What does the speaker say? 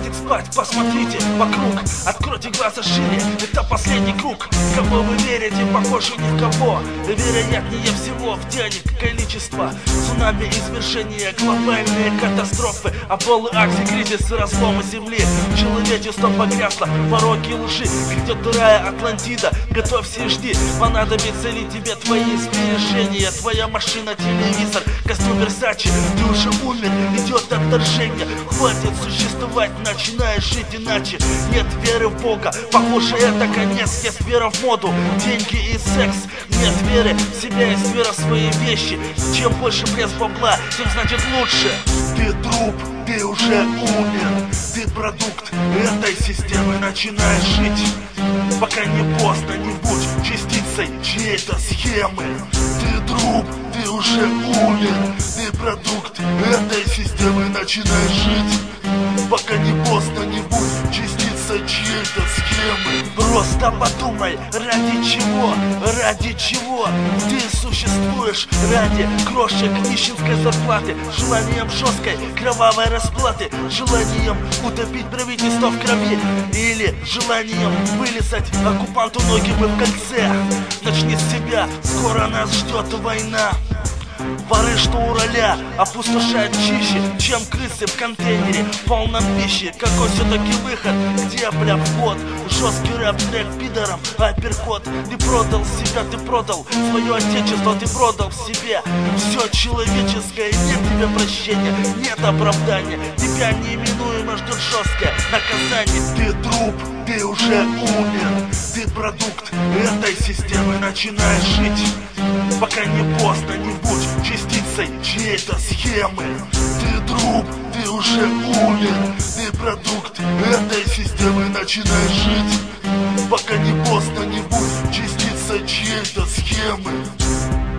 хватит спать, посмотрите вокруг, откройте глаза шире, это последний круг. Кого вы верите, похоже ни в кого. Вероятнее всего в денег количество. Цунами, извержения, глобальные катастрофы, обвалы акций, кризисы, разломы земли. Человечество погрязло, пороки лжи, грядет рая Атлантида. Готовься и жди, понадобится ли тебе твои сбережения, твоя машина, телевизор, костюм Версачи. Ты уже умер, идет отторжение. Хватит существовать, начинаешь жить иначе. Нет веры в Бога, похоже это конец. Есть вера в моду, деньги и секс. Нет веры в себя, есть вера в свои вещи. Чем больше пресс бабла, тем значит лучше. Ты труп, ты уже умер. Ты продукт этой системы, начинаешь жить. Пока не поздно, не будь частицей чьей-то схемы. Ты труп, ты уже умер. Ты продукт этой системы, начинаешь жить. Пока не поздно, не будь частицей чьей-то схемы. Просто подумай, ради чего, ради чего ты существуешь? Ради крошек нищенской зарплаты, желанием жесткой кровавой расплаты, желанием утопить правительство в крови, или желанием вылезать оккупанту ноги бы в кольце. Начни с себя, скоро нас ждет война. Воры, что у роля, опустошают чище, чем крысы в контейнере полном пищи. Какой все-таки выход, где, бля, вход? Жесткий рэп-трек пидором, апперкот. Ты продал себя, ты продал свое отечество, ты продал в себе все человеческое. Нет тебе прощения, нет оправдания. Тебя неименуемо ждет жесткое наказание. Ты труп, ты уже умер. Ты продукт этой системы, начинаешь жить. Пока не поздно, не будь частицей чьей-то схемы. Ты труп, ты уже умер. Ты продукт этой системы, начинаешь жить. Пока не поздно, не будь частицей чьей-то схемы.